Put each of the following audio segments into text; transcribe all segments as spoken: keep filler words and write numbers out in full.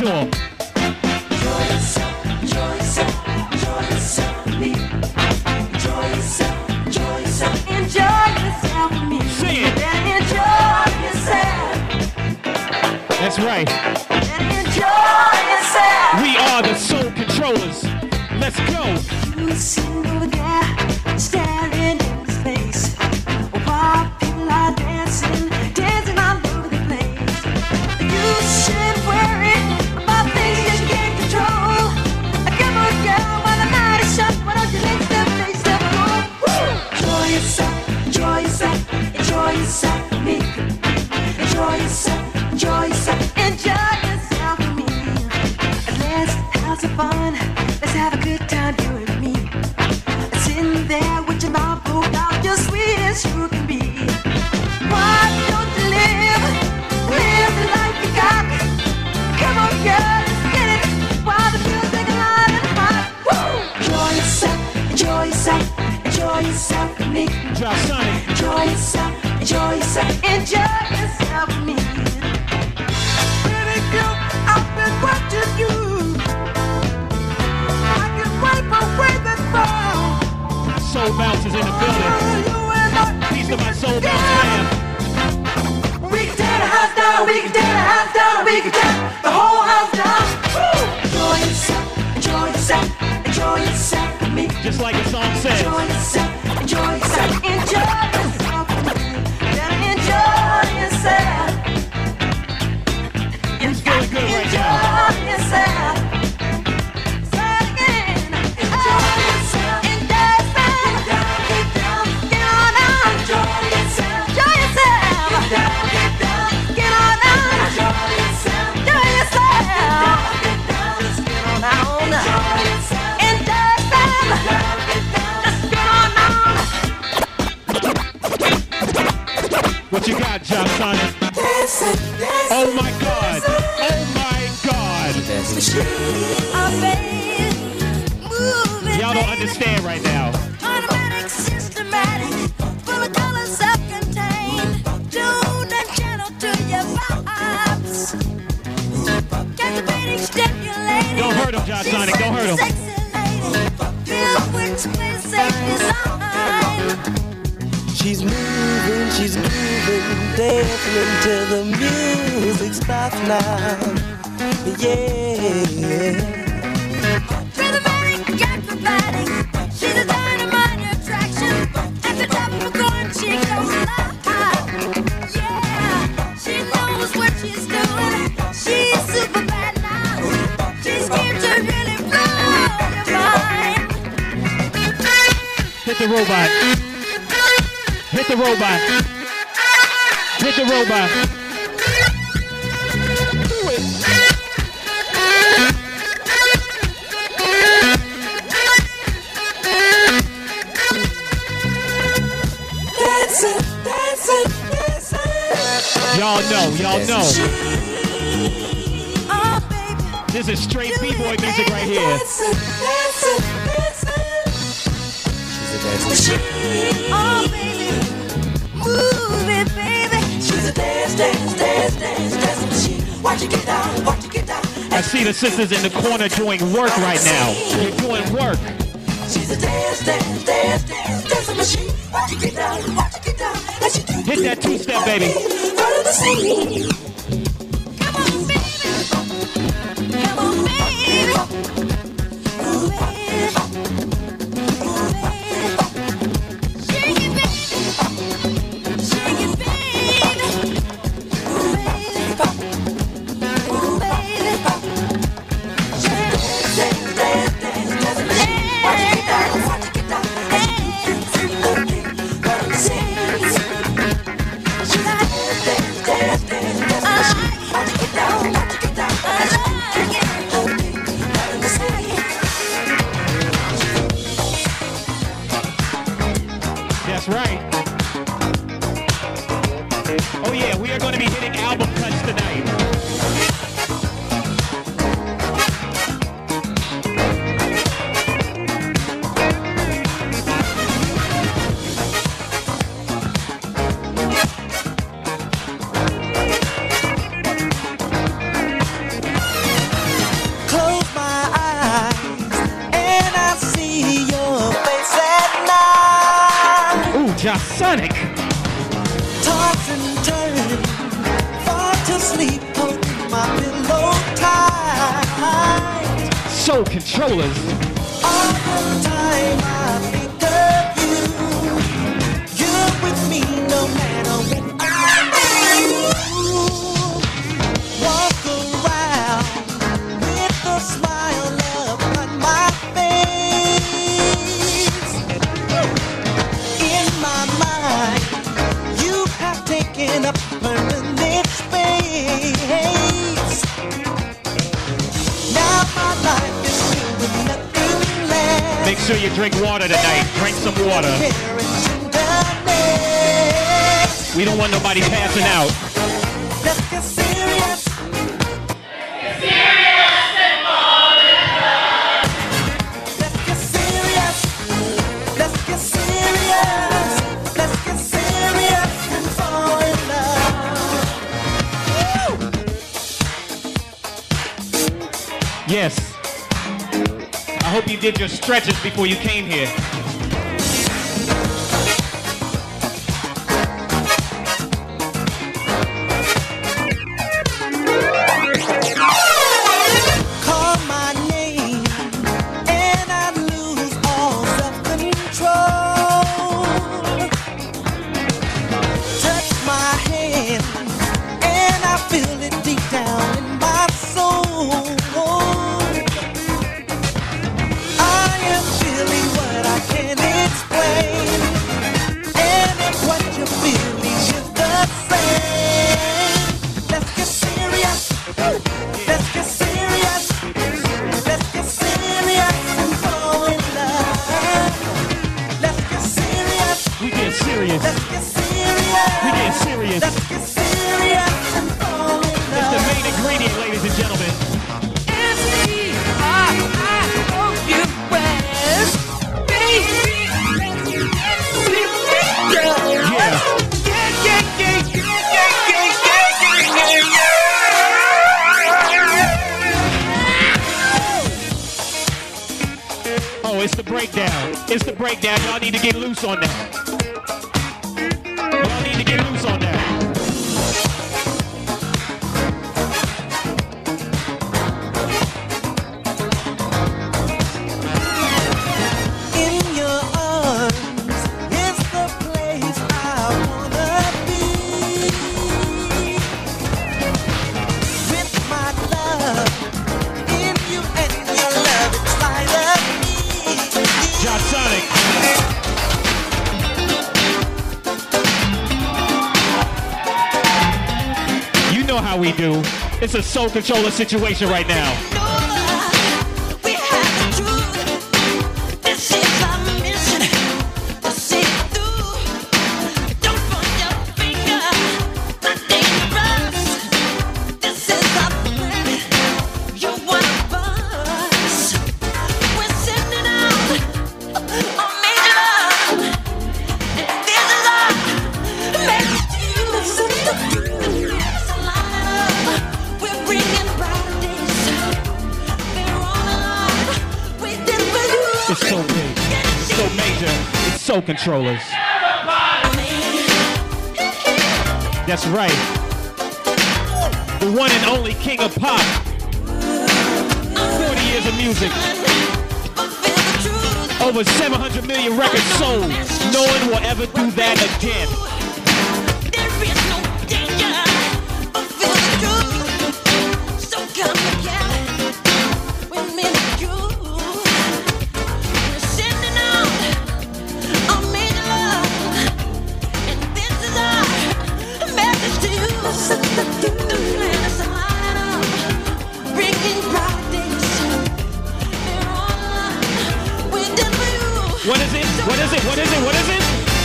tour. Enjoy yourself, enjoy yourself, enjoy yourself with me. Enjoy yourself, enjoy yourself, enjoy yourself with me. Sing it. And enjoy yourself. That's right. And enjoy yourself. We are the soul controllers. Let's go. You sitting over there, staring into space, while people are dancing, dancing all over the place. You should worry about things you can't control. Come on, girl, while the night is shut, why don't you make them face them go? Enjoy yourself, enjoy yourself, enjoy yourself with me. Enjoy yourself, enjoy yourself, enjoy yourself with me. Let's have some fun, let's have a good time, you and me. Sitting there with your mouth pulled out, you're sweet as you can be. Why don't you live, live the life you got? Come on, girl, let's get it while the music is loud and hot. Woo! Enjoy yourself, enjoy yourself, enjoy yourself with me. Drop Sonic. Enjoy yourself, enjoy yourself, enjoy yourself with me. Baby girl, I've been watching you. I can wipe away that frown. Soul Bounce is in the building. Peace to my Soul Bounce fam. We can tear the house down, we can tear the house down, we can tear the whole house down. Woo! Enjoy yourself, enjoy yourself, enjoy yourself with me. Just like the song says. Enjoy yourself, enjoy yourself, enjoy yourself with me. Gotta enjoy yourself. Who's feeling good right now? Enjoy yourself. Say it again. Enjoy yourself. Enjoy yourself. Get down, get down, get on out. Enjoy yourself. Enjoy yourself. Get down, get down, get on out. Enjoy yourself. Enjoy yourself. Get down, just get on out. Enjoy yourself. Enjoy yourself. Get down, just get on out. What you got, John Sonic? Oh my God! Oh my God! Y'all don't understand right now. Automatic, systematic, full of color, self-contained, tuned and channeled to your vibes. Captivating, stimulating. Don't hurt him, John Sonic. Don't hurt him. Sexy lady, filled with exquisite safe design. She's moving, she's moving, dancing until the music stops now. Yeah. Rhythmic, acrobatic, she's a dynamite attraction. At the top of her going, she goes live. Yeah, she knows what she's doing. She's super bad now. She's here to really blow your mind. Hit the robot. Hit the robot. Hit the robot. Do it. Dancing, dancing, dancing. Y'all know, y'all know. Oh, baby. This is straight B-boy music right here. Dancing, dancing, dancing. She's a dance machine. Oh, baby. Move it, baby. She's a dance, dance, dance, dance, dance machine. Watch it get down, watch it get down. I see the sisters in the corner doing work right now. They're doing work. She's a dance, dance, dance, dance, dance machine. Watch it get down, watch it get down. As you do. Hit that two-step, baby. Follow the scene. Come on, baby. Come on, baby. Move it. Move it. Shake it, baby. Shake it, baby. Move it. Move it. Shake it, dance, dance, dance, dance machine. Watch it get down, watch it get down. As you do, sing the thing. Follow the scene. She's a dance, dance, dance, dance, dance machine. Watch it get down, watch it get down. As you do, sing the thing. Follow the scene. That's right. Oh yeah, we are going to be hitting album cuts tonight. Just Sonic. Toss and turn, fall to sleep, hold my pillow tight. Soul Controllers. All the time I think of you. You're with me no matter when I move. Walk around with a smile upon my face. In my mind, you have taken up permanent space. Now my life is filled with nothing less. Make sure you drink water tonight. Drink some water. We don't want nobody passing out. Let's get serious. Let's get serious. Let's get serious. Let's get serious and fall in love. Yes. I hope you did your stretches before you came here. Call my name and I lose all self-control. Touch my hand and I feel it deep down in my soul. I am feeling what I can't explain. And if what you're feeling is the same, let's get serious. Let's get serious. Let's get serious and fall in love. Let's get serious. We get serious. Let's get serious. We get serious. Let's get serious and fall in It's the love. main ingredient, ladies and gentlemen. Yeah. Oh, it's the breakdown. It's the breakdown. Y'all need to get loose on that. Y'all need to get loose on that. In your arms is the place I wanna be. With my love in you and your love inside of me. Josh Sonic. You know how we do. It's a soul controller situation right now. We have the truth. This is our mission. To see it through. Don't point your finger. Not dangerous. This is our planet. You're one of us. We're sending out our major love. And this is our message to you. It's a line up. We're bringing brighter days. We're all alive. We did it for you. It's so big. It's so major. It's soul controllers. That's right. The one and only king of pop. forty years of music. Over seven hundred million records sold. No one will ever do that again. There is no danger, but feel the truth. So come together with me and you. We're sending out our major love, and this is our message to you. The planets align up, bringing bright days. They're all alive. We did for you. What is it? What is it? What is it? What is it?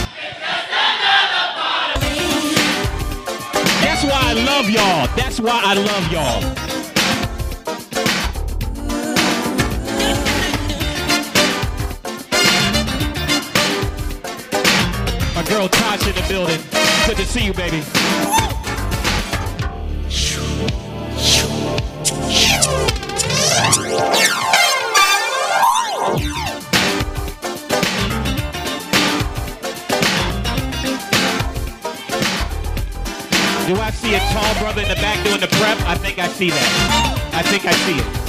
That's why I love y'all. That's why I love y'all. My girl Tasha in the building. Good to see you, baby. Do I see a tall brother in the back doing the prep? I think I see that. I think I see it.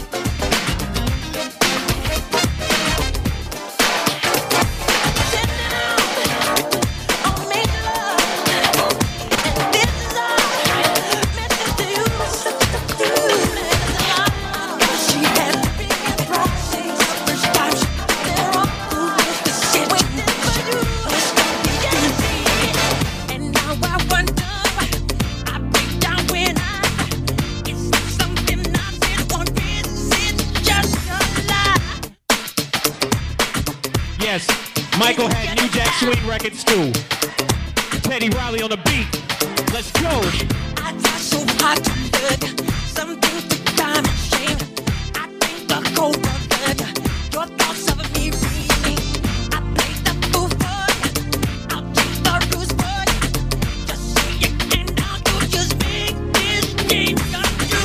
Michael had New Jack Swing records too. Teddy Riley on the beat. Let's go. I try so hard to look something to time and shame. I think the cold blood, your thoughts of me reading. I play the fool for you. I'll take the rules for you. Just say it and I'll do just make this game on you.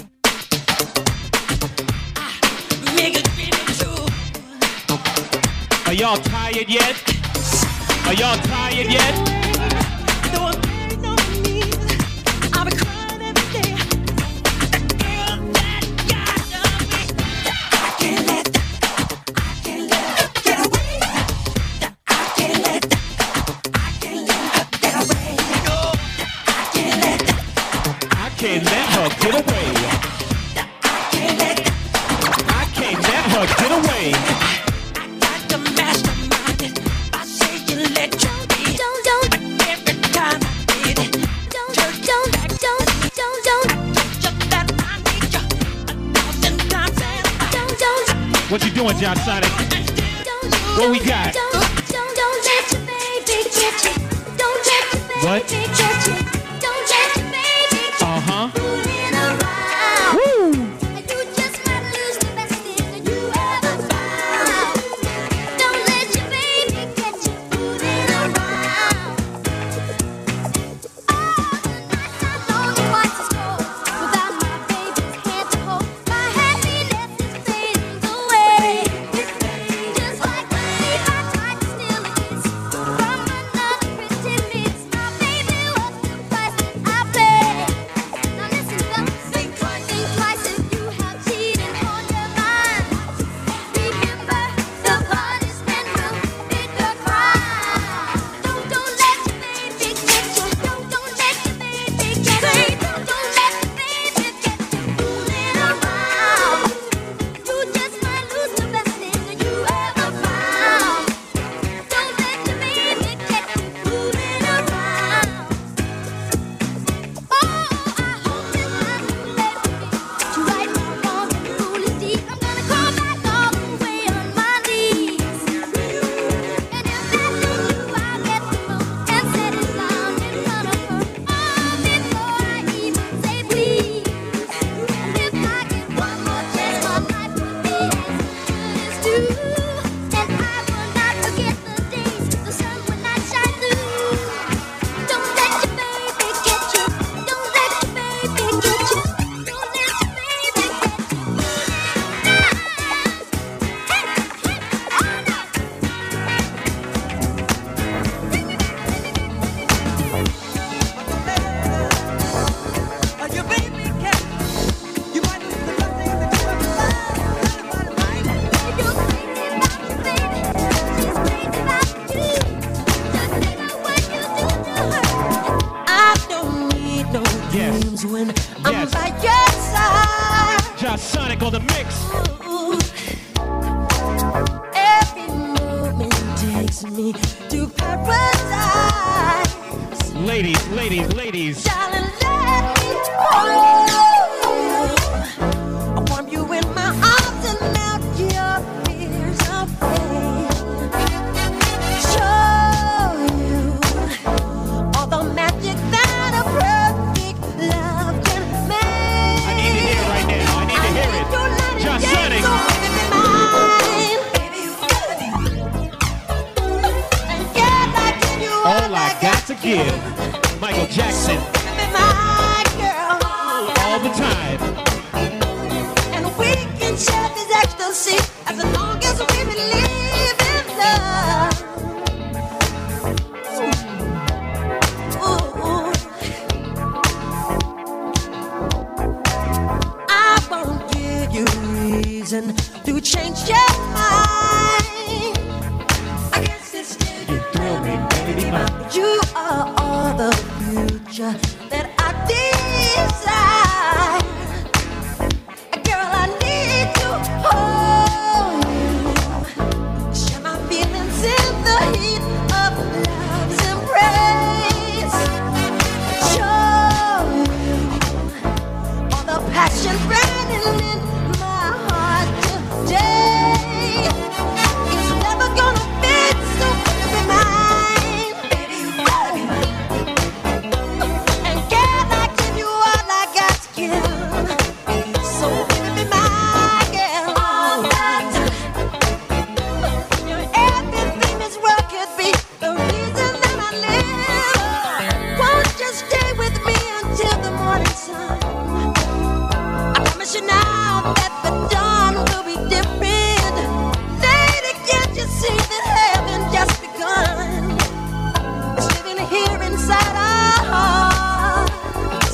I make it really true. Are y'all tired yet? Are y'all tired yet? What you doing, John Sonic? What we got? What? Uh-huh. Woo! Sonic on the mix. Ooh, every moment takes me to paradise. Ladies, ladies, ladies. Darling, let me hold you. I warm you in my arms and melt your fears away. Show you all the magic that a perfect love can make. I need to hear it right now. I need to hear it. Just Sonic. All I got to give. Michael Jackson. All the time. And we can share this ecstasy as long as we believe in love. Ooh, ooh. reason to change your mind. I guess it's still you thrill me, baby. You are all the future that I desire. Girl, I need to hold you, share my feelings in the heat of love's embrace. Show you all the passion burning in my heart today. It's never gonna be so be mine, baby. You gotta be mine. And can I give you all I got to give? So baby, be my girl all the time. Your everything this world could be the reason that I live. Won't you stay with me until the morning sun? I promise you now that the dawn will be different. Lady, can't you see that heaven just begun? It's living here inside our hearts.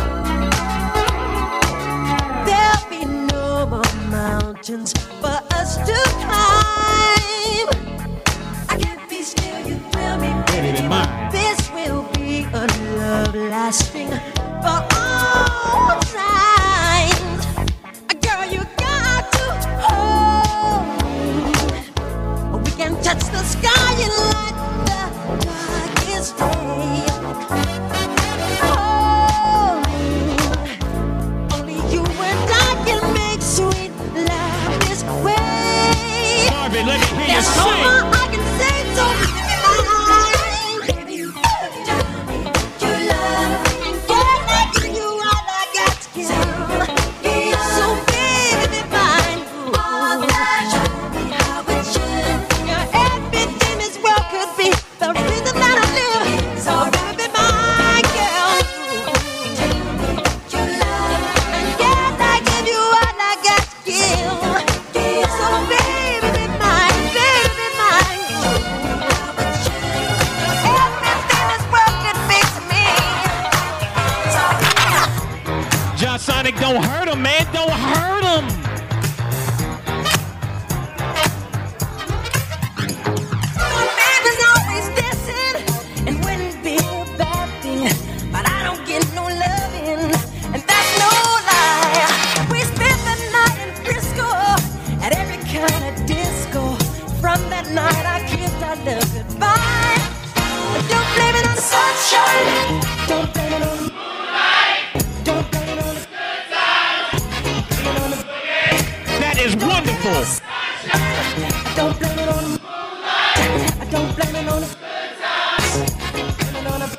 There'll be no more mountains for us to climb. I can't be still, you thrill me, baby. This will be a love lasting for all times. Girl, you got to hold me. We can touch the sky and light the darkest day. Hold me. Only you and I can make sweet love this way. Marvin, let me hear you There's so sing. much I can say, so baby, you tell me you love me. Can I give you all I got to give? So baby, be mine. All that show me how it should. Your everything this world could be the reason that I live. So baby, be my girl. Tell me you love me. And can I give you all I got to give? So baby, be mine, baby, be mine. Everything this world could be to me. So John Sonic, don't hurt him, man. Don't hurt him. my baby's always dancing and wouldn't be a bad thing, but I don't get no loving, and that's no lie. We spent the night in Frisco at every kind of disco. From that night I kissed our love goodbye. But don't blame it on the sunshine. Don't blame it on the moonlight. Don't blame it on the good times. Blame it on the That is wonderful. Don't blame it on the moonlight. I don't blame it on the good times. Blame it on the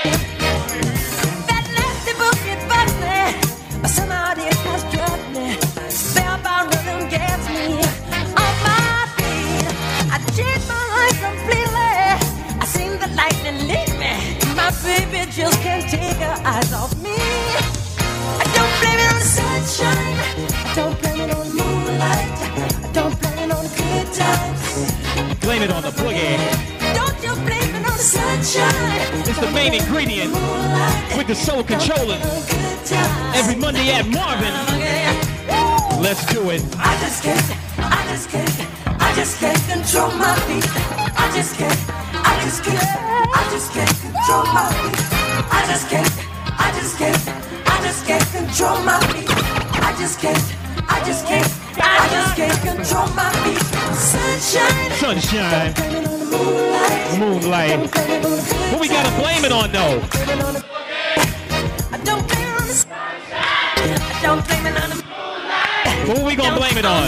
that nasty boogie bugs me, but somehow it has drugged me. Spellbound rhythm gets me on my feet. I changed my life completely. I seen the lightning lead me. My baby just can't take her eyes off me. I don't blame it on the sunshine. I don't blame it on the moonlight. I don't blame it on the good times. Blame it on the boogie. Don't you blame it on the sunshine. It's the main ingredient with the soul controller. Every Monday at Marvin. Let's do it. I just can't, I just can't, I just can't control my feet. I just can't, I just can't, I just can't control my feet. I just can't, I just can't, I just can't control my feet. I just can't, I just can't, I just can't control my feet. Sunshine, Sunshine, blame it on the moonlight. moonlight. Blame it on the good What we gotta blame it on though? Blame it on the I don't blame it on the sunshine. I don't blame it on the moonlight. What we gonna blame it on?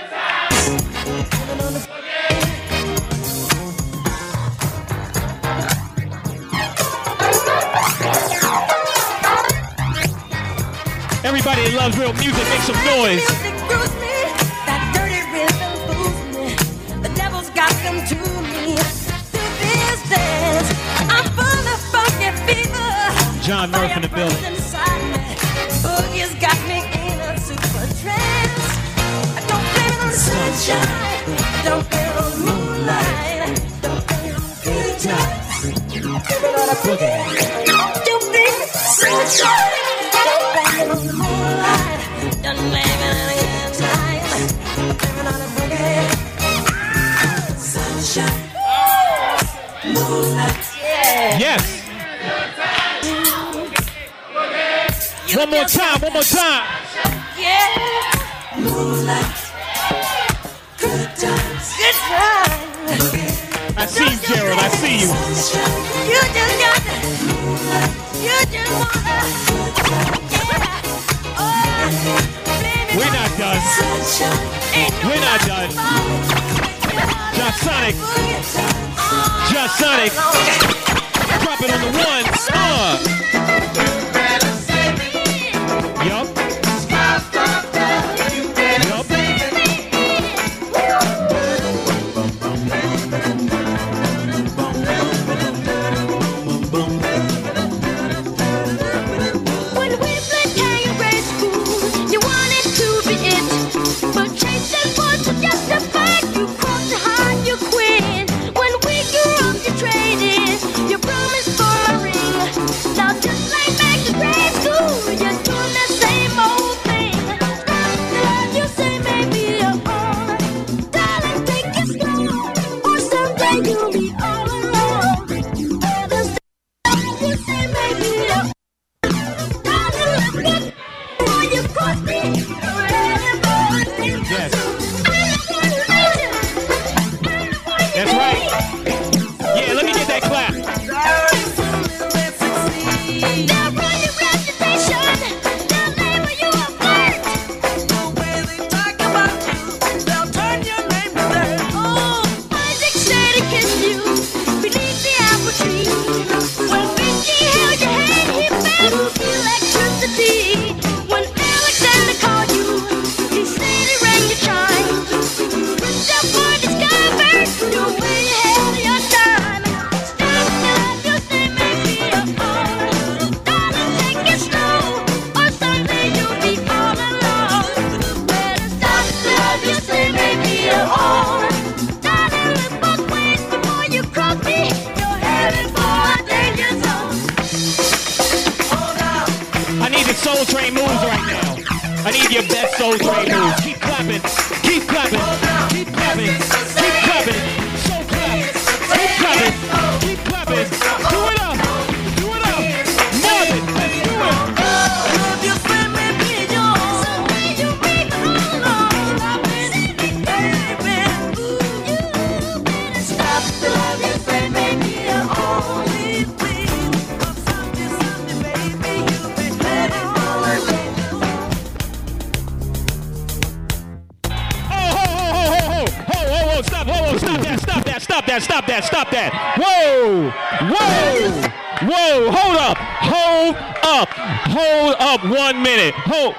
Everybody that loves real music, make some noise. Music grooves me, that dirty rhythm fools me. The devil's got them to me. Through these days, I'm full of funky fever. John Murphy in the building. Fire burns inside me. Boogie's got me in a super trance. I don't blame it on the sunshine. I don't blame it on the moonlight. I don't blame it on the good times. Blame it on the boogie. Don't blame it on the sunshine. Don't blame it on the moonlight. Don't blame it on the good times. Yes. One more time, one more time. Yeah. Moonlight. Good times. Good times. I see you, Gerald. I see you. You just got to. You just wanna. Yeah. Oh, baby, We're not done. ain't no We're not done. Josh Sonic. Josh Sonic. Drop it on the ones. Uh. Yup. Yup. When we played kangaroo school, you wanted to be it, but chasing was to justify you caught to hide your queen. When we grew up, you traded your promise for a ring. Now just like back to grade school, you're doing the same old thing. Love you say maybe you're on, darling, take it slow, or someday you'll be all alone. Others love you say maybe you're. Yes. That's right. Yeah, let me get that clap. When Alexander called you, he said he rang your chime. Reached up for discovered you're way ahead of your time. Stop to love you, say maybe you're on. Darling, take it slow, or someday you'll be all alone. Better stop to love you, say maybe you're on. Darling, look both ways before you cross me. You're headed for a danger zone. I need the Soul Train moves right now. I need your best Soul Train moves. Keep clapping. Keep clapping. Keep clapping. Keep clapping. Soul clap. Keep clapping. Keep clapping. Do it up. Do it up. Marvin, let's do it. Love you, say maybe you're someday you'll be all alone. Baby, ooh, you better stop to love you, say maybe you're only queen. But someday, someday, baby, you'll be headed for a danger zone. Oh, ho, ho, ho, ho, ho, ho, ho, ho, stop, ho, ho, stop that, stop that, stop that, stop that, stop that. Whoa, whoa, whoa, hold up, hold up, hold up one minute. Hold.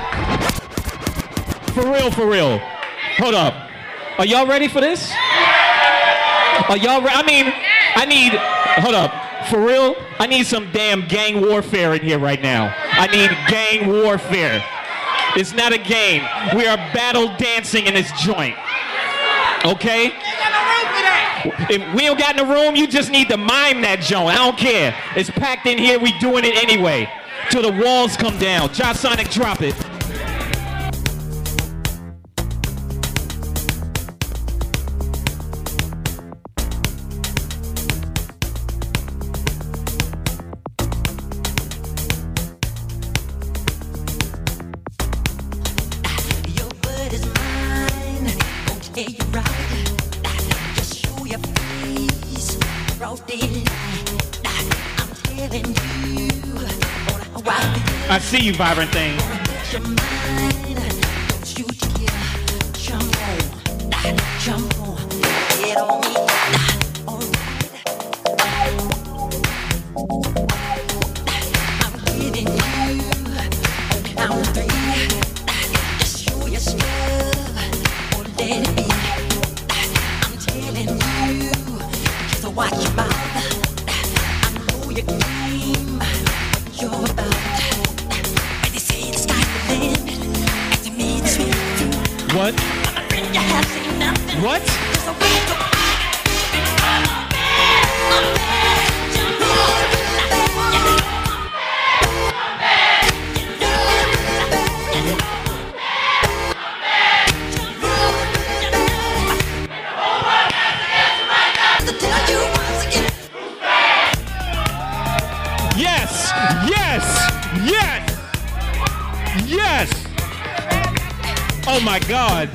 For real, for real. Hold up. Are y'all ready for this? Are y'all ready? I mean, I need, hold up. For real, I need some damn gang warfare in here right now. I need gang warfare. It's not a game. We are battle dancing in this joint. Okay? If we don't got in the room, you just need to mime that joint. I don't care. It's packed in here. We doing it anyway. Till the walls come down. Josh Sonic, drop it. Your word is mine. Okay, you're right. Just show your face. Broad daylight. I'm telling you how I feel. I see you, Vibrant Thing. Your mind. Don't you dare jump on. Jump on. Get on me. All right. I'm giving you on count of three. Just show your stuff or let it be. I'm telling you, just watch your mouth. I know your game, what you're about. When they say the sky's the limit, and to me this way too. What? I'm afraid you have seen nothing. What? Just a way to tell you once again. Oh my God.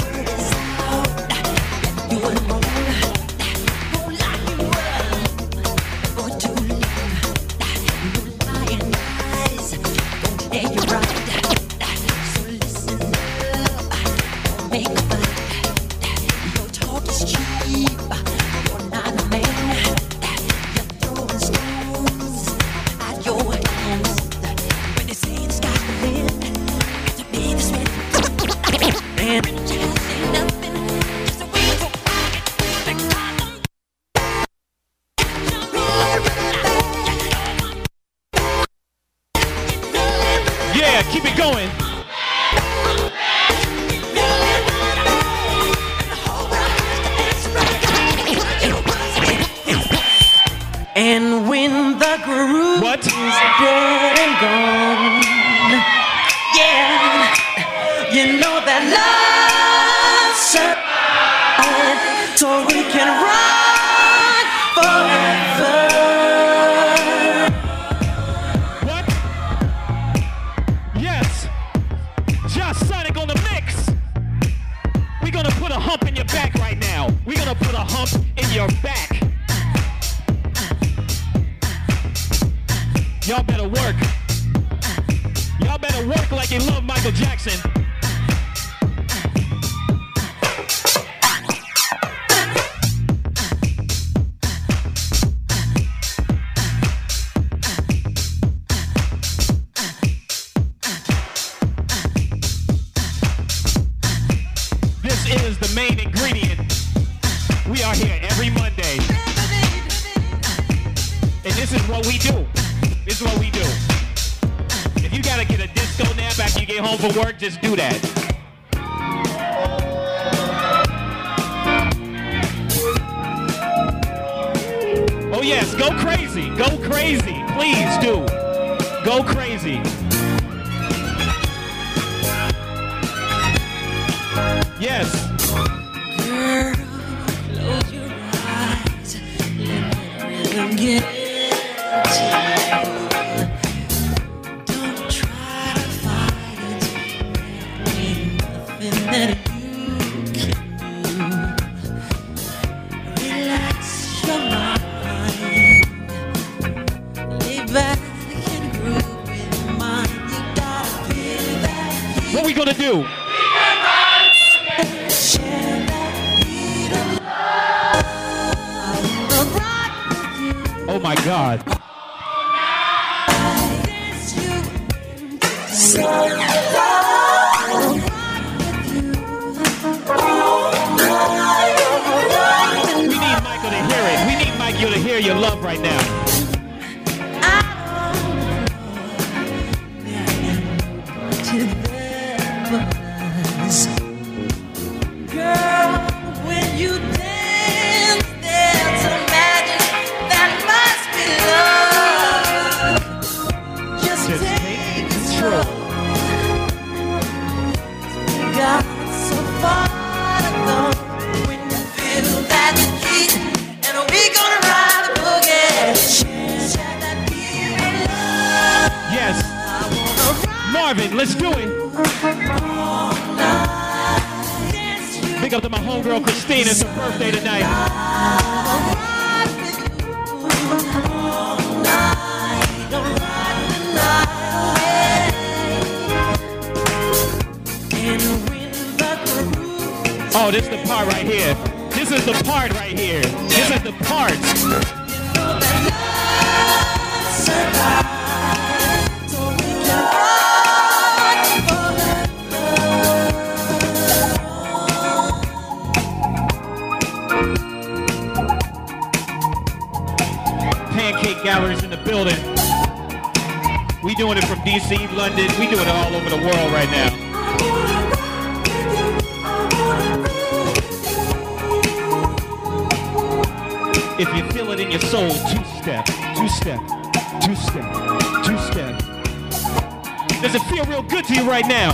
Yeah, keep it going. And when the groove What? is dead and gone, yeah, you know that love survives, so we can run forever. What? Yes. Josh Sonic on the mix. We're gonna put a hump in your back right now. We're gonna put a hump in your back. Y'all better work. Y'all better work like you love Michael Jackson. This is the main ingredient. We are here every Monday. And this is what we do. This is what we do. If you gotta get a disco nap after you get home from work, just do that. Oh yes, go crazy. Go crazy. Please do. Go crazy. Yes. Girl, close your eyes, let the rhythm get to you. Don't try to fight it, there ain't nothing that you can do. Relax your mind, lay back and groove with mine. You gotta feel that heat. What we gonna do? Share that beat of love. I wanna rock with you. Oh my God. Dance you into the sun. I wanna rock with you all night. We need Michael to hear it. We need Michael to hear your love right now. I don't know to the buzz. Girl, when you dance, there's a magic that must be love. Just, Just take take control. We got so far to go. When you feel that heat, and we gonna ride the boogie. Share that beat of love. Yes. I wanna rock Marvin, let's do it. all night. Dance you. Big up to my homegirl Christine. It's her birthday tonight. Oh, this is the part right here. This is the part right here. This is the part. Pancake Galleries in the building. We doing it from D C, London. We doing it all over the world right now. If you feel it in your soul, two-step, two-step, two-step, two-step. Does it feel real good to you right now?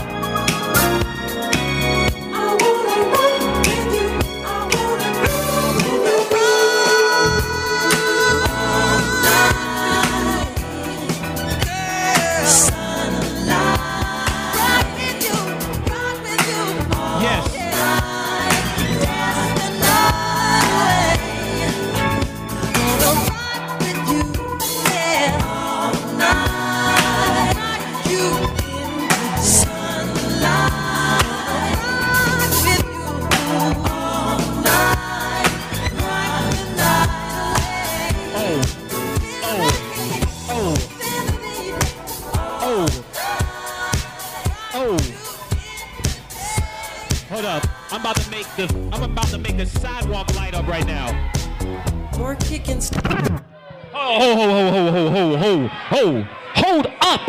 I'm about to make the I'm about to make the sidewalk light up right now. More kicking. Ho ho ho ho ho ho ho ho hold up.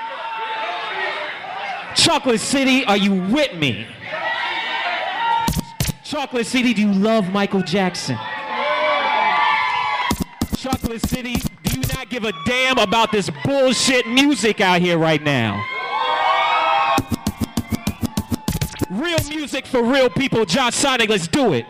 Chocolate City, are you with me? Chocolate City, do you love Michael Jackson? Chocolate City, do you not give a damn about this bullshit music out here right now? Real music for real people. Josh Sonic, let's do it.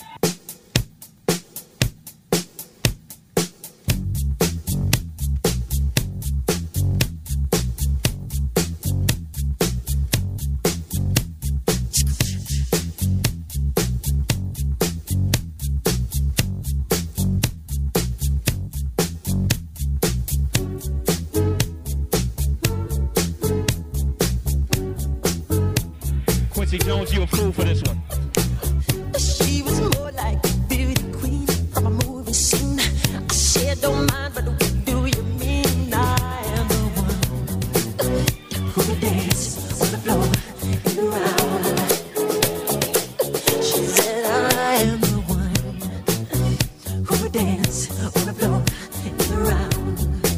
Quincy Jones, you a fool for this one. She was more like a beauty queen from a movie scene. I said, don't mind, but what do you mean? I am the one who would dance on the floor and around. She said, I am the one who would dance on the floor and around.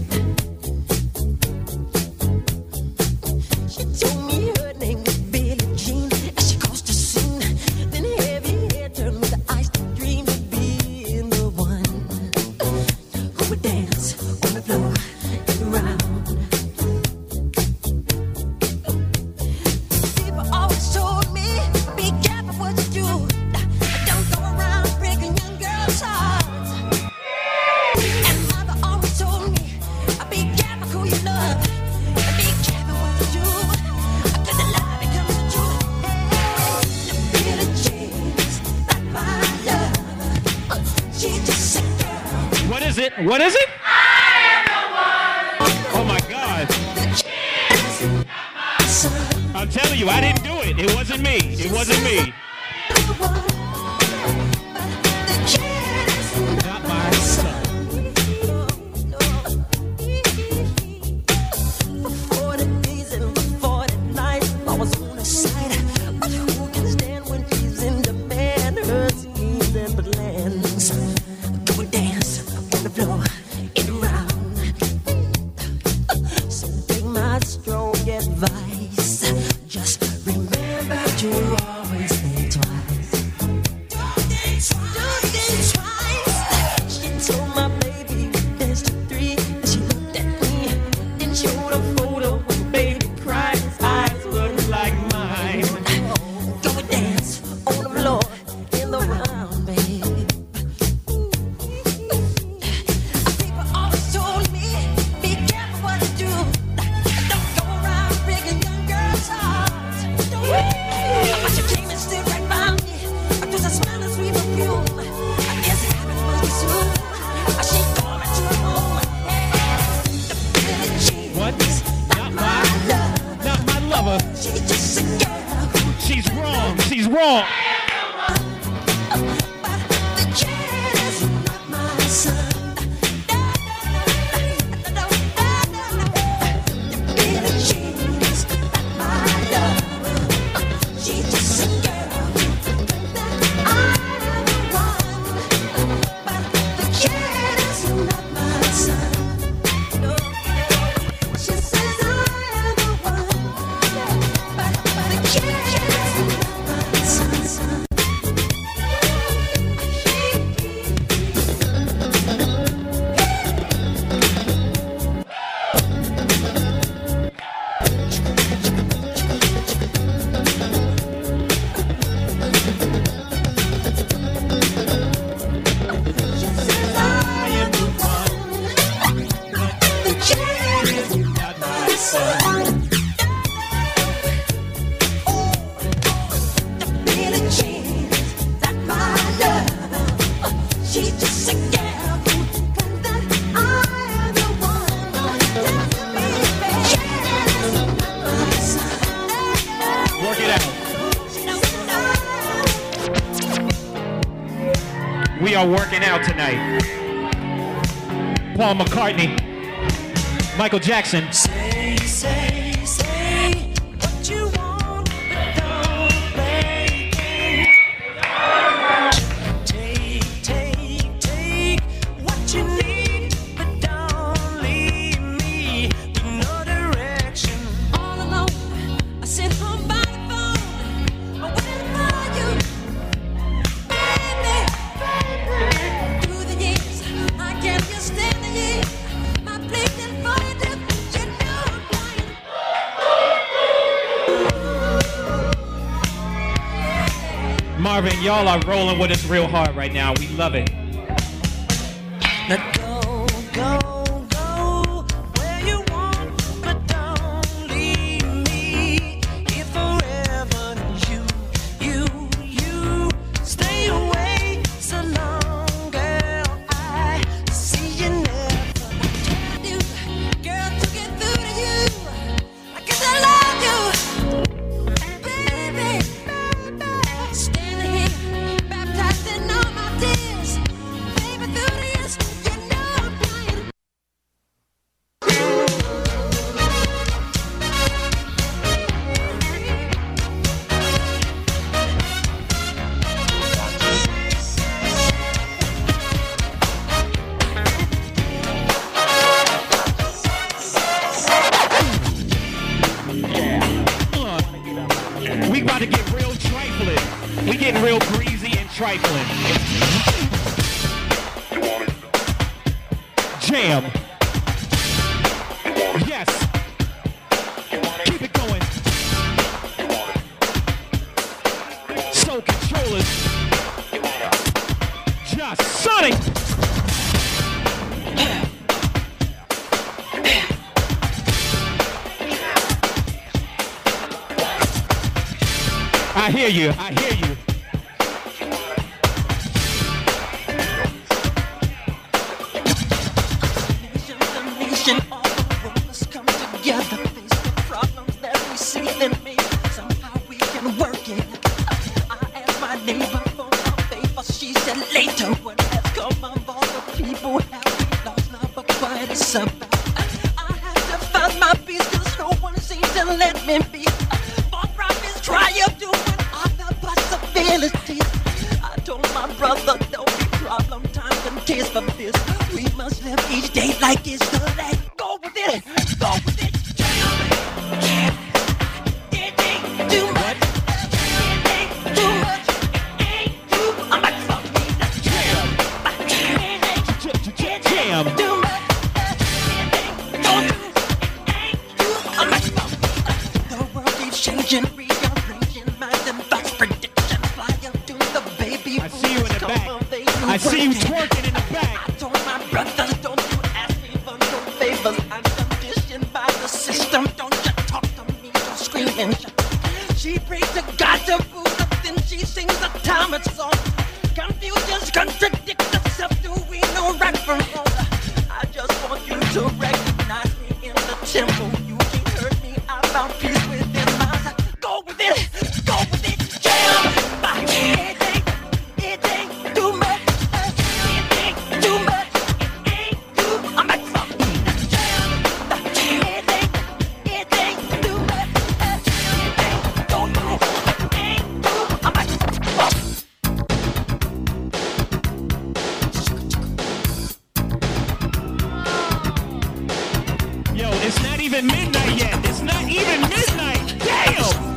She told me her name was Billie Jean. As she crossed the scene, then heavy hair turned with the ice to dream of being the one who would dance on the floor and around. People always told me, be careful what you do. Don't go around breaking young girls' hearts. And mother always told me, be careful who you love. Be careful what you do. Cause the lie becomes the truth. Hey, Billie Jean's not my love. She's just a girl. What is it? What is it? I am the one. Oh my God. I'm telling you, I didn't do it. It wasn't me. It wasn't me. Not my son. For forty days and forty nights, I was on her side. But who can stand when she's in demand? Her schemes and plans. Go and dance on the floor and around. So take my strong advice. Just remember to always think twice. Don't think twice. She told my baby dance to three. And she looked at me, then showed a photo with baby crying. His eyes look like mine. Go and dance on the floor in the round, baby. People always told me, be careful what you do. Don't go around breaking young girls' hearts. But she came and stood right by me. Cause I smelled a sweet perfume. I guess it happened much soon. She called me to her home. Billie Jean, What? Not my, love. not my lover. She's just a girl. She's wrong. She's wrong. But the kid is not my son. Billie Jean is not my love. She's just a girl. I am the one. But the kid is not my son. She says I am the one. But the kid is not my son. She says I am the one. The kid is not my son. Billie Jean, not my love. She's just a girl. That I am the one. The kid is not my son. Work it out. We are working out tonight. Paul McCartney, Michael Jackson. Say, say, say what you want, but don't play games. Marvin, y'all are rolling with us real hard right now. We love it. Now go, go, go where you want, but don't leave me here forever. You, you, you stay away so long, girl. I see you never. You, girl, to get through to you, I guess I love you, baby, baby. Standing here, baptized in all my tears, baby, through the years, you know I'm trying. We about to get real trifling. We getting real breezy and trifling. Jam. Yes. Keep it going. Soul controllers. Just Sonic. I hear you. I hear you. Nation to nation, all the world must come together, face the problems that we see, and maybe somehow we can work it. I asked my neighbor for a favor, she said later. What has come of all the people have we lost love, but what it's about? I have to find my peace, 'cause no one seems to let me be. For prophets try up doing other possibilities. I told my brother, don't be problem, time and tears for this. We must live each day like it's the last. Go with it, go with it. It ain't too much. It ain't too much. It ain't too much for me. Jam. It ain't Jam. too much. It ain't too much for me. The world keeps changing, rearranging minds and thoughts, predictions. Fly up to the baby. I see you in the Come back. on, they I see you working. twerking in the back. I told my brothers, don't you ask me for no favors. I'm conditioned by the system. Don't you talk to me, don't scream and shout. She prays to God to food up, then she sings a Thomas song. Confusions contradict herself. Do we know right from wrong? I just want you to recognize me in the temple. You can't hurt me. I found peace within myself. Go with it, go with it, jam. It ain't, it ain't too much. It ain't too much. It ain't too much for me. Jam. It ain't, it ain't too much. It ain't too much. It ain't too much. Yo, it's not even midnight yet. It's not even midnight. Damn.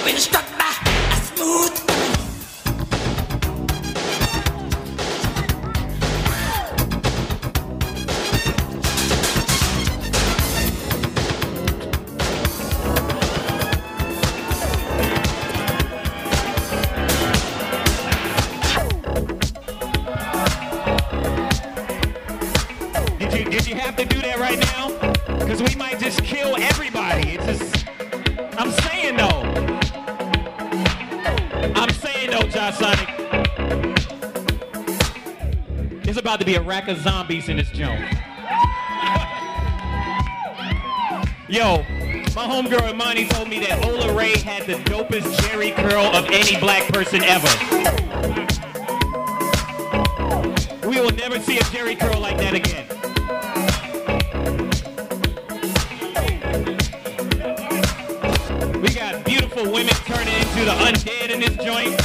been struck by a smooth Did you, did you have to do that right now? Because we might just kill everybody. It's just, I'm saying no. I'm saying no, Josh Sonic. There's about to be a rack of zombies in this joint. Yo, my homegirl Imani told me that Ola Ray had the dopest Jerry curl of any black person ever. We will never see a Jerry curl like that again. We got beautiful women turning into the undead in this joint.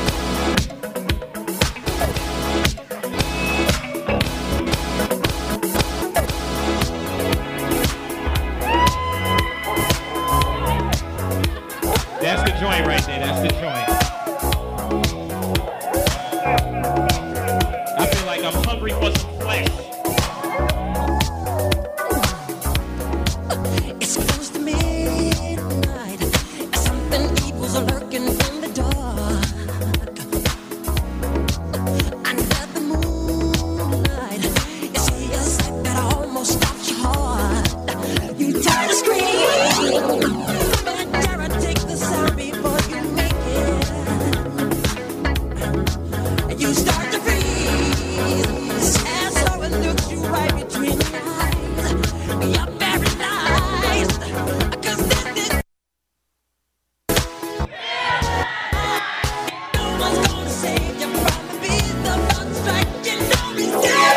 That's the joint right there. That's the joint. I feel like I'm hungry for some flesh. It's close to midnight. Something evil's lurking in the dark. Under the moonlight, it feels like that almost stops your heart. You try to scream, but dare I take the sound before you make it. You start to freeze as someone looks you right between your eyes. You're paralyzed, 'cause this is no one's gonna save you from the beast of one strike. You know it's dead.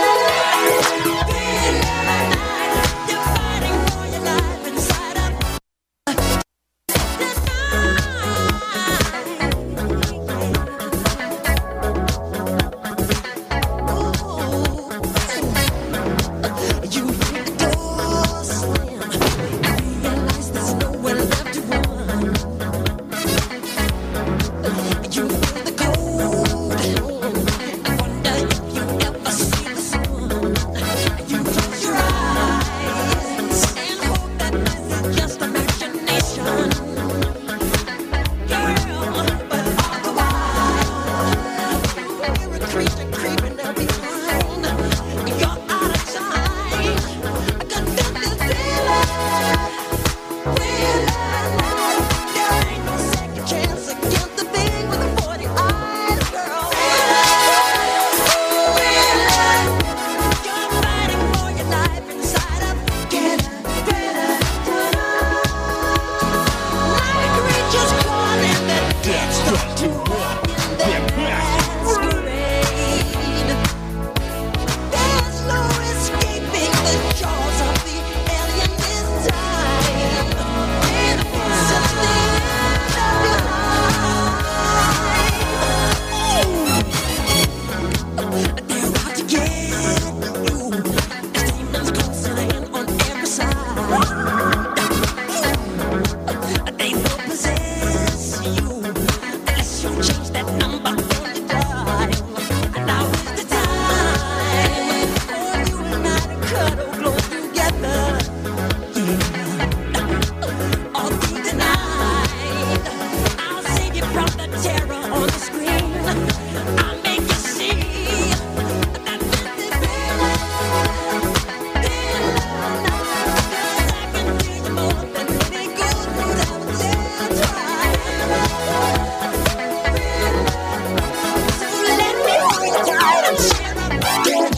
You're fighting for your life inside of you hear the door slam. Realize there's nowhere left to run. You feel the cold and wonder if you ever see the sun. You close your eyes and hope that this is just imagination. Girl, but all the while, you're a creature creeping up behind. You're out of time. I got this feeling. There ain't no second chance against the thing with the forty eyes, girl. You're fighting for your life inside of get better. Like creatures calling the dead start to walk in their masquerade. There's no escaping the jaws of the alien this time. And the force of the end of your life. They're out to get you. There's demons closing in on every side. They will possess you unless you change that number on your dial. Now is the time for you and I to cuddle close together. Yeah. All through the night, I'll save you from the terror on the screen. I'll make you see that this is real. Real love, 'cause I can feel you more than any good would ever dare try. So let me hold you tight and share a bit.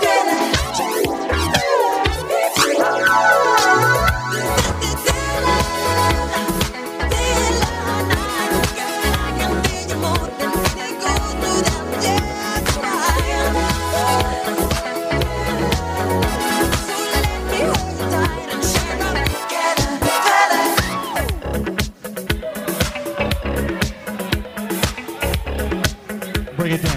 Bring it down.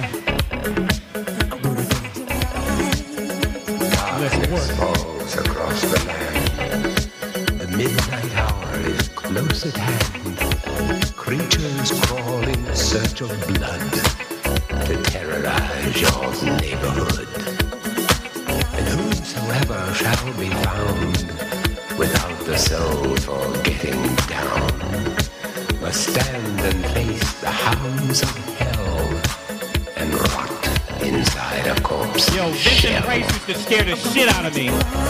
Let's work. Falls across the land. The midnight hour is close at hand. creatures crawl in search of blood to terrorize your neighborhood. And whosoever shall be found without the soul for getting down must stand and face the hounds of hell and rot inside a corpse Yo, Vincent shell. Price used to scare the shit out of me.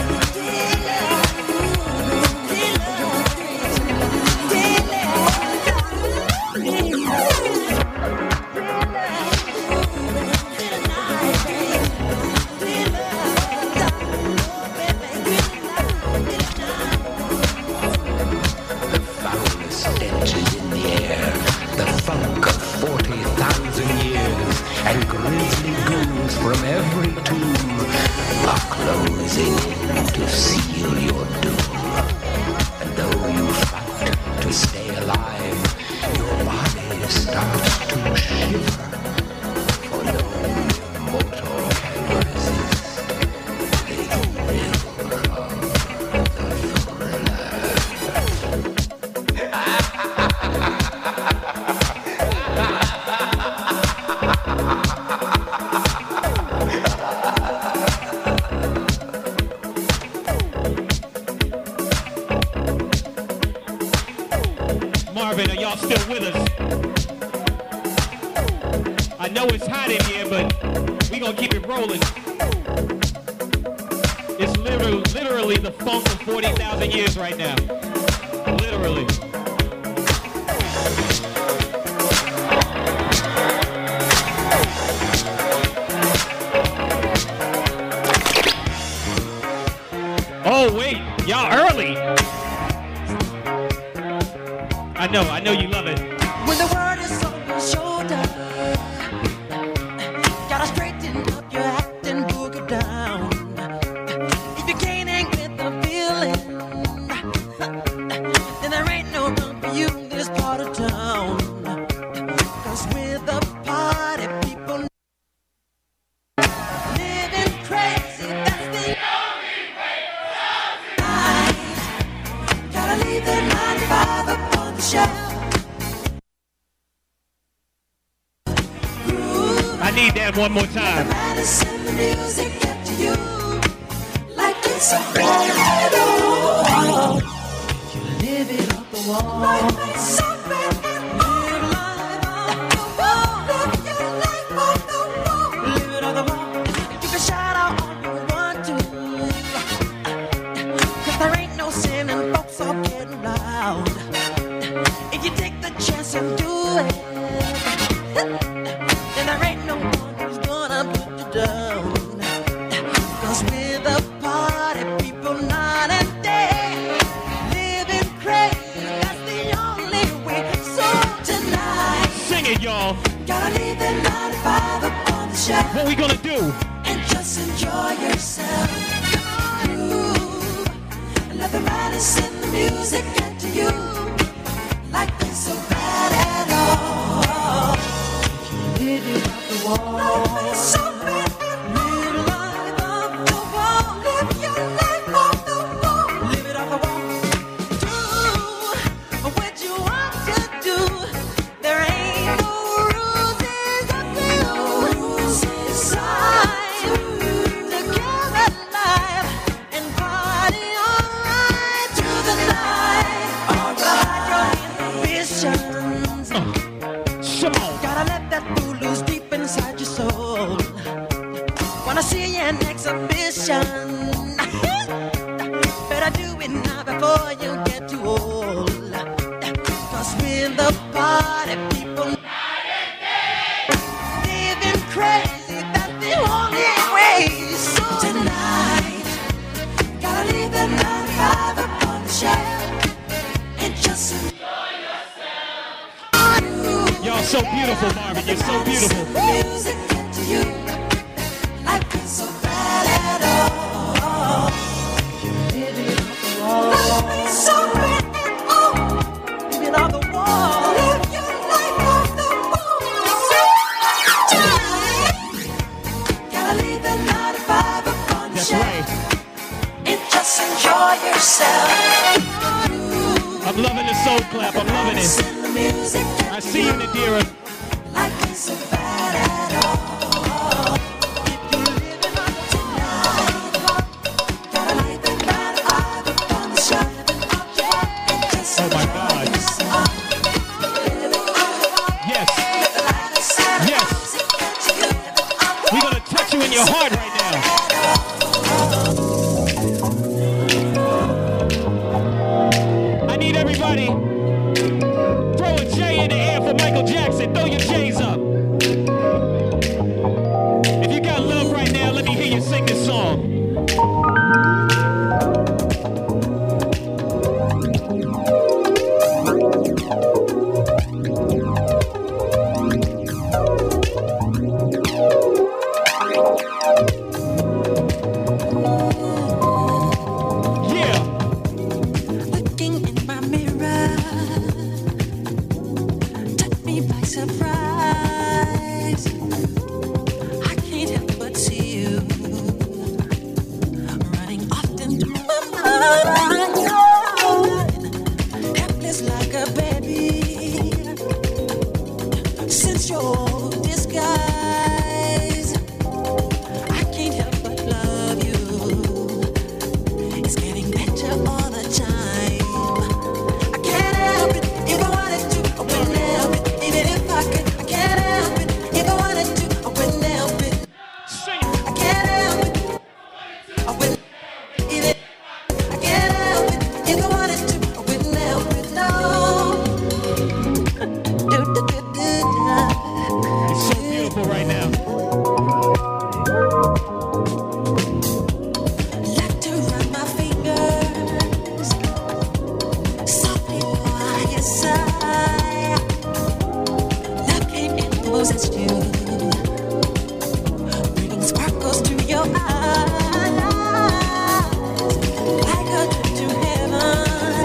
The foulest stench is in the air, the funk of forty thousand years, and grisly ghouls from every tomb are closing in to seal your doom. And though you fight to stay alive, your body starts to shiver, for no mortal can resist the thrill of the thriller. Marvin, are y'all still with us? I know it's hot in here, but we gonna keep it rolling. It's literally, literally the funk of forty thousand years right now. Literally. Oh wait, y'all early. I know, I know you love it. When the word is on your shoulder, gotta straighten up your act and boogie down. If you can't hang with the feeling, then there ain't no room for you in this part of town. Cause with the party people living crazy, that's the only way for us. Gotta leave the nine to five up on the shelf. I need that one more time. Madison, the music get to you like it's a battle. You live it off the wall. Like it's a battle. Live life off the wall. Live your life off the wall. Live it off the wall. You can shout out all you want to. Cause there ain't no sin and folks are getting loud. If you take the chance and do it, then there ain't no one who's gonna put you down. Cause with the party people night and day, living crazy, that's the only way. So tonight, Sing it, y'all. gotta leave the nine to five up on the shelf What we gonna do? and just enjoy yourself. Groove, and let the Madison, the music get to you like it's so bad at all. Live it off the wall. Life is so bad. Live life off the wall. Live your life off the wall. Live it off the wall. Do what you want to do. There ain't no rules. It's up to you. Rules inside. Together alive and party alright through the night. Alright, your ambitions. Simone. Gotta let that fool loose deep inside your soul. Wanna see an exhibition? Better do it now before you get too old. Cause with the party people living crazy, that's the only way. So tonight, gotta leave the nine to five up on the shelf and just enjoy yourself. Y'all so beautiful, Marvin. You're so beautiful. Music get to you like it's so bad at all. Live it off the wall. Life is so bad at all. Live it off the wall. Live your life off the wall. Tonight, gotta leave the nine to five up on the That's shelf right. and just enjoy yourself. I'm loving the soul clap. I'm loving it. I see you, Nadira. Life isn't bad at all. If you're living on tonight, got a light that bright eye upon the shining object. Oh my God. Yes. Yes. We're gonna touch you in your heart right now. I need everybody. Throw a J in the air for Michael Jackson. Throw your J's up. If you got love right now, let me hear you sing this song. Yeah. Looking in my mirror, took me by surprise. I can't help but see you running often through my mind. Helpless like a baby, since your disguise. I can't help but love you. It's getting better all the time. I can't help it if I wanted to. I wouldn't help it even if I could. I can't help it if I wanted to. I wouldn't help it. Sing it. I can't help it. I wouldn't even. I can't help it if I wanted to. I wouldn't help it. No. Do, do, do, do, do. It's so beautiful right now. Like to run my fingers softly by your side. Love came and possessed you, bringing sparkles to your eyes. Like a trip to heaven,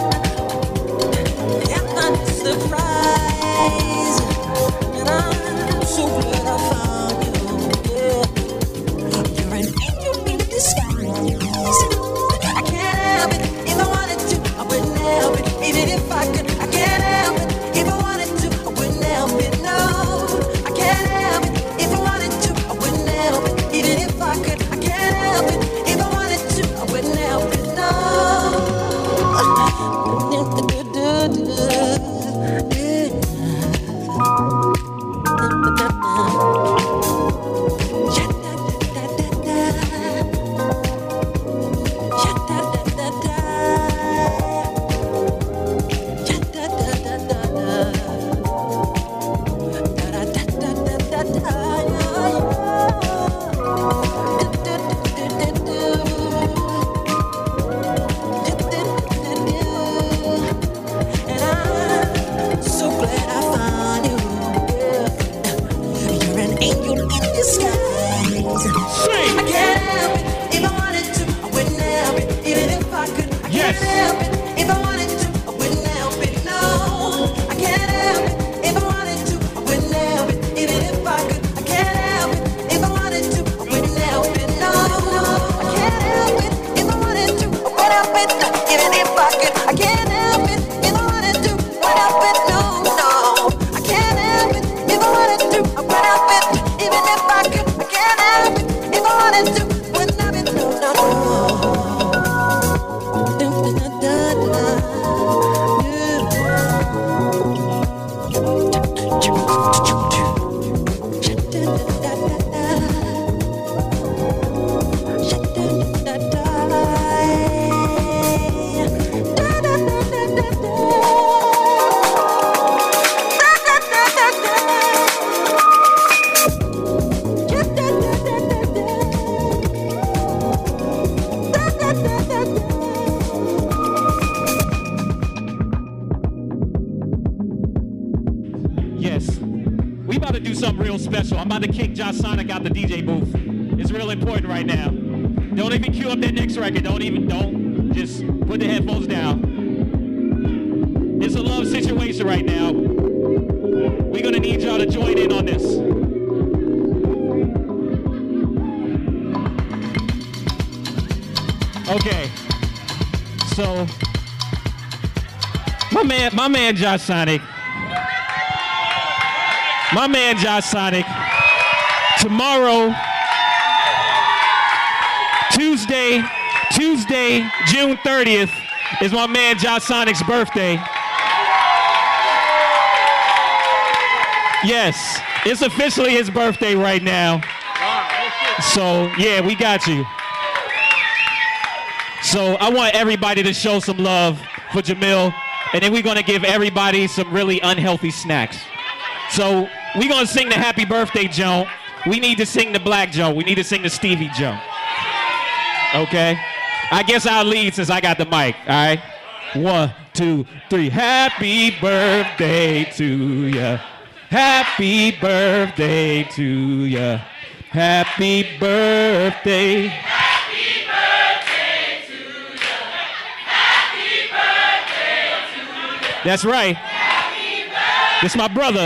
heaven is the prize. And I'm so glad I found you. Yeah. You're an angel in disguise. I can't help it if I wanted to. I wouldn't help it even if I could. I can't help it if I wanted to. I wouldn't help it. No, I can't help it if I wanted to. I wouldn't help it even if I could. I can't help it if I wanted to. I wouldn't help it. No. And I'm so glad I found you. You're an angel in disguise. Sing. I can't help it if I wanted to. I wouldn't help it even if I could. I Yes. can't help it if I wanted to. I wouldn't help it. No, I can't help it if I wanted to. I wouldn't help it even if I could. I can't help it if I wanted to. I wouldn't help it. No, I can't help it if I wanted to. I wouldn't help it even if I could. I can't help it if I wanted to. I wouldn't help it. No, no, I can't help it if I wanted to. I wouldn't help it even if I could. I can't help it if I wanted to. Wouldn't help it. No, no, no. Yes. We about to do something real special. I'm about to kick Josh Sonic out the D J booth. It's real important right now. Don't even cue up that next record. Don't even, don't. Just put the headphones down. It's a love situation right now. We're gonna need y'all to join in on this. Okay. So, My man, my man Josh Sonic. My man Josh Sonic. Tomorrow, Tuesday, Tuesday, June thirtieth, is my man Josh Sonic's birthday. Yes, it's officially his birthday right now. So, yeah, we got you. So, I want everybody to show some love for Jamil, and then we're going to give everybody some really unhealthy snacks. So, we're going to sing the happy birthday Joan. We need to sing the black Joan. We need to sing the Stevie Joan. Okay? I guess I'll lead since I got the mic, all right? One, two, three. Happy birthday to ya. Happy birthday to ya. Happy birthday. Happy birthday to you. Happy birthday to you. That's right. Happy birthday. This is my brother.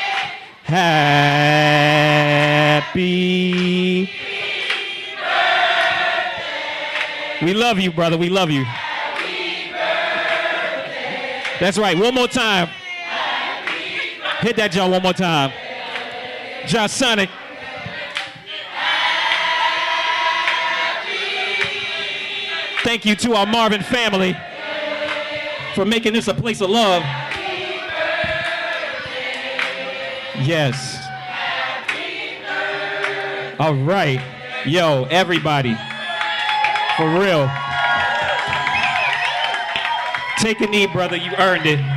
Happy. We love you, brother. We love you. That's right. One more time. Hit that Joe one more time. Josh Sonic. Thank you to our Marvin family for making this a place of love. Yes. All right. Yo, everybody. For real. Take a knee, brother. You earned it.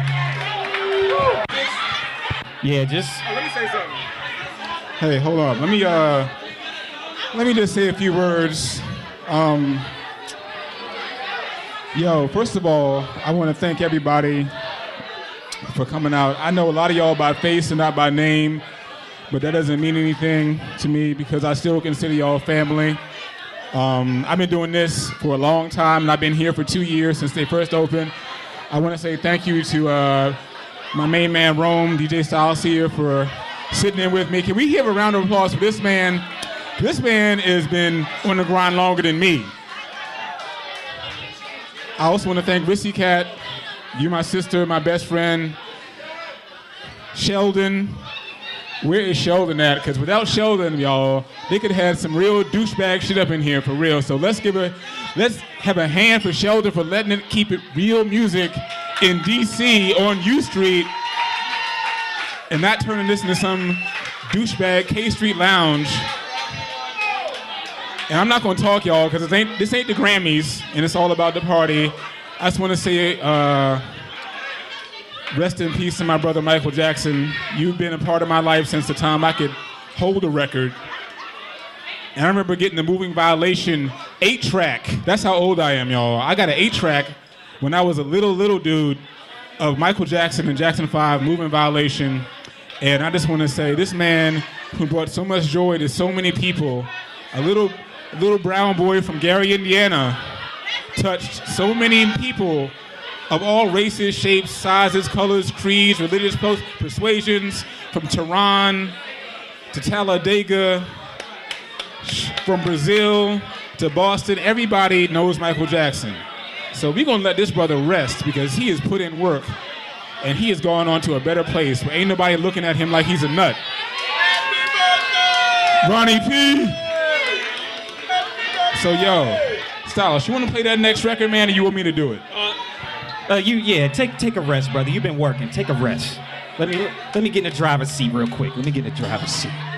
Yeah, just. Let me say something. Hey, hold on. Let me uh, let me just say a few words. Um, yo, first of all, I want to thank everybody for coming out. I know a lot of y'all by face and not by name, but that doesn't mean anything to me because I still consider y'all family. Um, I've been doing this for a long time, and I've been here for two years since they first opened. I want to say thank you to uh, my main man, Rome, D J Styles here, for sitting in with me. Can we give a round of applause for this man? This man has been on the grind longer than me. I also want to thank Rissy Cat, you, my sister, my best friend, Sheldon. Where is Sheldon at? Because without Sheldon, y'all, they could have had some real douchebag shit up in here for real. So let's give a, let's have a hand for Sheldon for letting it keep it real music in D C on U Street and not turning this into some douchebag K Street Lounge. And I'm not gonna talk, y'all, because ain't, this ain't the Grammys, and it's all about the party. I just want to say, uh, rest in peace to my brother Michael Jackson. You've been a part of my life since the time I could hold a record. And I remember getting the Moving Violation eight track. That's how old I am, y'all. I got an eight track when I was a little, little dude of Michael Jackson and Jackson five, Moving Violation. And I just want to say, this man who brought so much joy to so many people, a little, a little brown boy from Gary, Indiana, touched so many people of all races, shapes, sizes, colors, creeds, religious pers- persuasions, from Tehran to Talladega, from Brazil to Boston. Everybody knows Michael Jackson. So we're gonna let this brother rest because he has put in work and he has gone on to a better place where ain't nobody looking at him like he's a nut. Ronnie P. So yo, Stylish, you wanna play that next record, man, or you want me to do it? Uh, you yeah, take take a rest, brother. You've been working. Take a rest. Let me let me get in the driver's seat real quick. Let me get in the driver's seat.